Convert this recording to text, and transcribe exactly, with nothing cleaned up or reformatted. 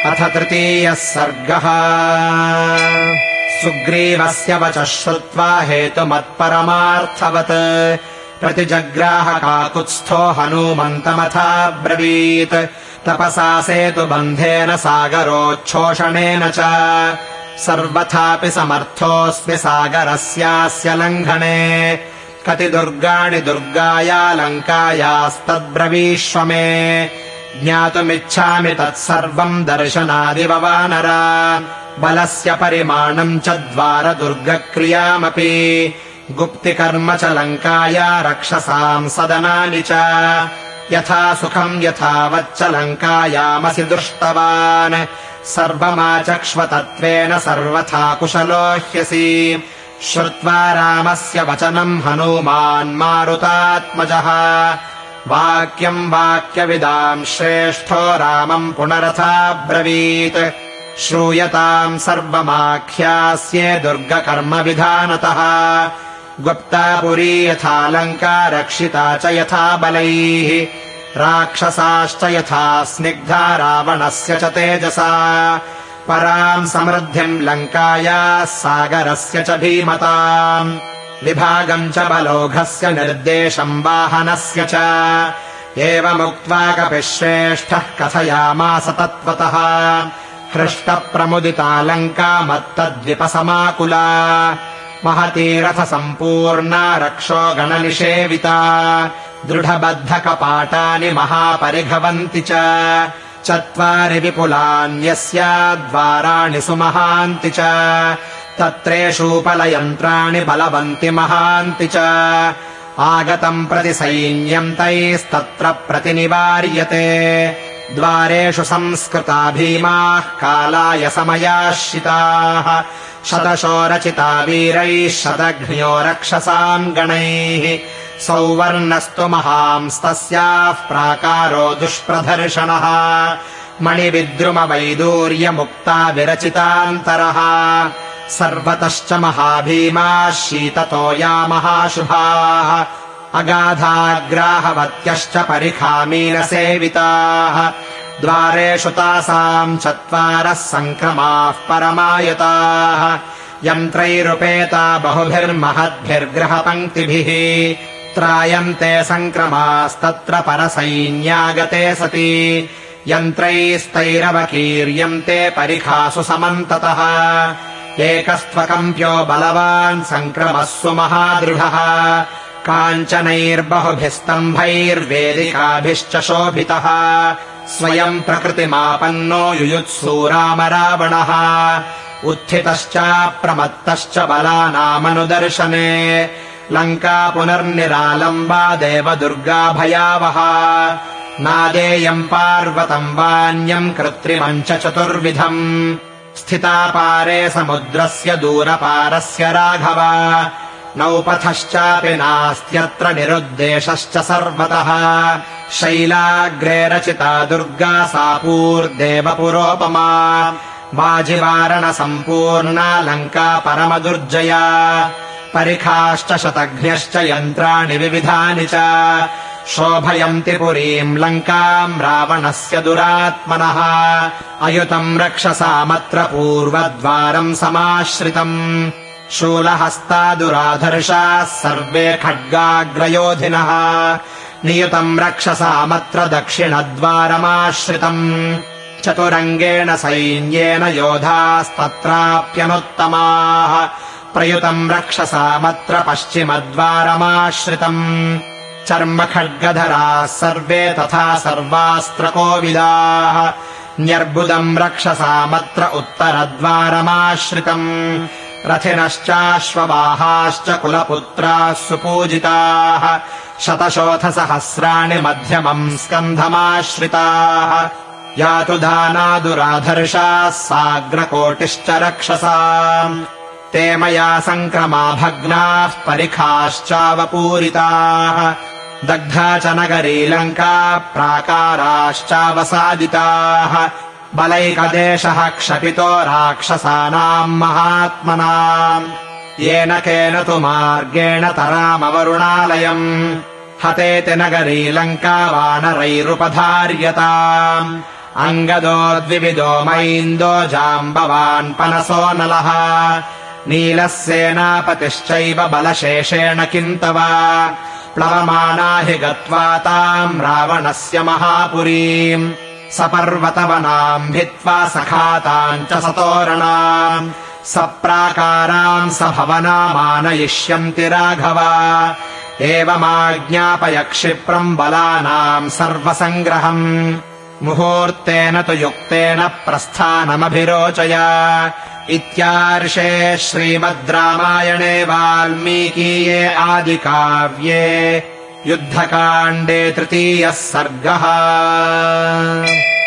अथ तृतीयः सर्गः। सुग्रीवस्य वचः श्रुत्वा हेतुमत्परमार्थवत् प्रतिजग्राह काकुत्स्थो हनूमन्तमथाब्रवीत्। तपसा सेतुबन्धेन सागरोच्छोषणेन च सर्वथापि समर्थोऽस्मि सागरस्यास्य लङ्घने। कति दुर्गाणि दुर्गाया लङ्कायास्तद्ब्रवीष्व मे। ज्ञातुमिच्छामि तत्सर्वम् दर्शनादिव वानर। बलस्य परिमाणम् च द्वारदुर्गक्रियामपि गुप्तिकर्म च लङ्काया रक्षसाम् सदनानि च। यथा सुखम् यथावच्च लङ्कायामसि दृष्टवान् सर्वमाचक्ष्व तत्त्वेन सर्वथा कुशलो ह्यसि। श्रुत्वा रामस्य वचनम् हनूमान् मारुतात्मजः वाक्यम् वाक्यविदाम् श्रेष्ठो रामम् पुनरथाब्रवीत्। श्रूयताम् सर्वमाख्यास्ये दुर्गकर्मविधानतः। गुप्ता पुरी यथा लङ्का रक्षिता च यथा बलैः राक्षसाश्च यथा स्निग्धा रावणस्य च तेजसा। पराम् समृद्धिम् लङ्कायाः सागरस्य च भीमताम् विभागम् च बलौघस्य निर्देशम् वाहनस्य च। एवमुक्त्वा कपिः श्रेष्ठः कथयामास तत्त्वतः। हृष्टप्रमुदिता लङ्का मत्तद्विपसमाकुला महती रथसम्पूर्णा रक्षो गणनिषेविता। दृढबद्धकपाटानि महापरिघवन्ति च चत्वारि विपुलान्यस्याद्वाराणि सुमहान्ति च। तत्रेषूपलयन्त्राणि बलवन्ति महान्ति च। आगतम् प्रति सैन्यम् तैस्तत्र प्रतिनिवार्यते। द्वारेषु संस्कृता भीमाः कालाय समयाश्रिताः। शतशो रचिता वीरैः शतघ्न्यो रक्षसाम् गणैः। सौवर्णस्तु महांस्तस्याः प्राकारो दुष्प्रदर्शनः। मणिविद्रुमवैदूर्यमुक्ता विरचितान्तरः। सर्वतश्च महाभीमाः शीततोया महाशुभाः। अगाधाग्राहवत्यश्च परिखामीनसेविताः। द्वारेषु तासाम् चत्वारः सङ्क्रमाः परमायताः। यन्त्रैरुपेता बहुभिर्महद्भिर्ग्रहपङ्क्तिभिः। त्रायन्ते सङ्क्रमास्तत्र परसैन्यागते सति। यन्त्रैस्तैरवकीर्यन्ते परिखासु समन्ततः। एकस्त्वकम्प्यो बलवान् सङ्क्रमः सुमहादृढः। काञ्चनैर्बहुभिस्तम्भैर्वेदिकाभिश्च शोभितः। स्वयम् प्रकृतिमापन्नो युयुत्सु राम रावणः। उत्थितश्चाप्रमत्तश्च बलानामनुदर्शने। लङ्का पुनर्निरालम्बा देवदुर्गा भयावहा। नादेयम् पार्वतम् वान्यम् कृत्रिमम् च चतुर्विधम्। स्थिता पारे समुद्रस्य दूरपारस्य राघव। नौपथश्चापि नास्त्यत्र निरुद्देशश्च सर्वतः। शैलाग्रे रचिता दुर्गा सा पूर्देवपुरोपमा। वाजिवारणसम्पूर्णा लङ्का परमदुर्जया। परिखाश्च शतघ्न्यश्च यन्त्राणि विविधानि च। शोभयन्ति पुरीम् लङ्काम् रावणस्य दुरात्मनः। अयुतम् रक्षसामत्र पूर्वद्वारम् समाश्रितम्। शूलहस्ता दुराधर्षाः सर्वे खड्गाग्रयोधिनः। नियुतम् रक्षसामत्र दक्षिणद्वारमाश्रितम्। चतुरङ्गेण सैन्येन योधास्तत्राप्यनुत्तमाः। प्रयुतम् रक्षसामत्र पश्चिमद्वारमाश्रितम्। चर्मखड्गधराः सर्वे तथा सर्वास्त्रकोविदाः। न्यर्बुदम् रक्षसामत्र उत्तरद्वारमाश्रितम्। रथिनश्चाश्ववाहाश्च कुलपुत्राः सुपूजिताः। शतशोथसहस्राणि मध्यमम् स्कन्धमाश्रिताः। यातु दानादुराधर्षाः साग्रकोटिश्च रक्षसाम्। ते मया सङ्क्रमा भग्नाः परिखाश्चावपूरिताः। दग्धा च नगरी लङ्का प्राकाराश्चावसादिताः। बलैकदेशः क्षपितो राक्षसानाम् महात्मनाम्। येन केन तु मार्गेण तरामवरुणालयम्। हतेति नगरी लङ्का वानरैरुपधार्यताम्। अङ्गदो द्विविदो मैन्दो जाम्बवान् पनसो नलः नीलः सेनापतिश्चैव बलशेषेण किम् तव प्लवमाना हि गत्वा ताम् रावणस्य महापुरीम् सपर्वतवनाम् भित्त्वा सखाताम् च सतोरणाम् सप्राकाराम् सभवनामानयिष्यन्ति राघव एवमाज्ञापय क्षिप्रम् बलानाम् सर्वसङ्ग्रहम् मुहूर्तेन तु युक्तेन प्रस्थानमभिरोचय इत्यार्षे श्रीमद् रामायणे वाल्मीकीये आदिकाव्ये युद्धकाण्डे तृतीयः सर्गः।